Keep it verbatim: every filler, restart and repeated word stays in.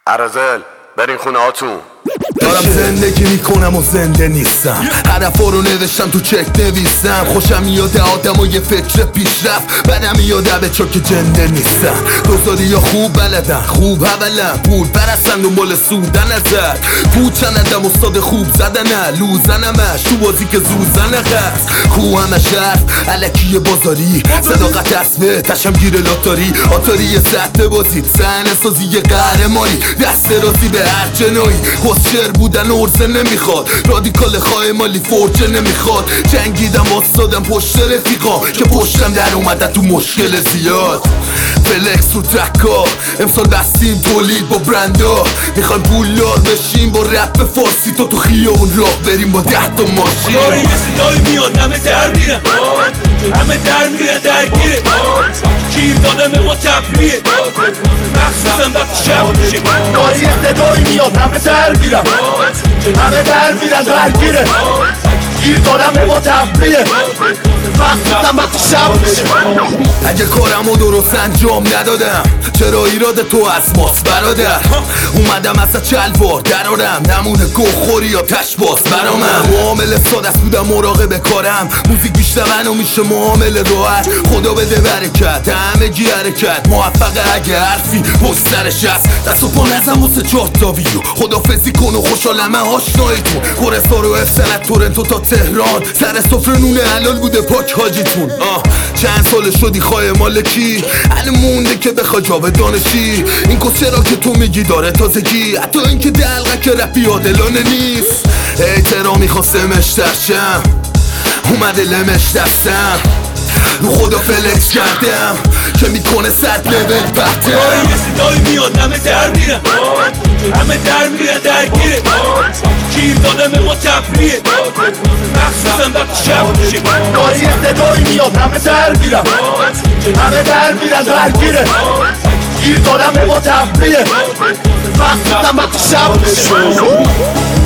ارازل برین خونه هاتون. دارم زندگی میکنم و زنده نیستم، هدفا رو نوشتم تو چک نویسم. خوشم میاد آدم و یه فکر پیشرفت، بدم میاد به چاک جنده نیستم. دوزاری یا خوب بلدن، خوب حولن، پول برسن دنبال سودن ازد. پوچندم استاد خوب زدنه، لوزنمش تو بازی که زوزنه هست. خو همه شرف علکی بازاری، صداقت اسبه تشم گیر لاتاری. آتاری سخت بازی، سحنه سازی قهرمانی، دست رازی به هر جنایی. خسشر بودن ارزه نمیخواد، رادیکال خواه مالی فرجه نمیخواد. جنگیدم واسدادم پشت رفیقا که پشتم در اومده تو مشکل زیاد. فلکس رو ترکا امسال بستیم تولید با برندا. میخوایم پولدار بشیم با رپ فارسی، تو تو خیابون راه بریم با ده تا ماشین. داری یه صدایی میاد همه در میرن، همه در میرن درگیره. گیر دادم ما تفریه، مخصوصا وقتی شب میشه. داری یه صدایی میاد همه در میرن، همه در میرن درگیره. گیر دادم ما تفریه، مخصوصا وقتی شب میشه. اگه کارمو درست انجام ندادم چرا ایراد تو از ماست برادر؟ اومدم از چلوار درارم، نمونه گوخوری یا تشباس برامم. معامل ساده است بودم مراقب کارم، موزیک بیشتر منو میشه معامل راحت. خدا بده برکت همگی حرکت، موفقه اگه حرفی پشترش هست. دست و پا نزم واسه چهار تا ویو، خدافزی کن و خوشحالم آشناییتون. کورستار و افسنت تورنتو تا تهران، سر سفره نون حلال بوده پاک حاجیتون. آه چند سال شدی خواه مالکی، الان مونده که بخوا جاودانشی. این کسچه را که تو میگی داره تازگی، حتی این که دلقه که رپی عادلانه نیست. احترامی خواستمش درشم، اومده لمش دستم. رو خدا فلکس کردم که میکنه صد لول بهتر. یه صدایی میاد همه در میرن، همه در میرن درگیره. گیر دادم ما تفریه، مخصوصا وقتی شب میشه. داری یه صدایی میاد همه در میرن، همه در میرن درگیره. گیر دادم ما تفریه، مخصوصا وقتی شب میشه.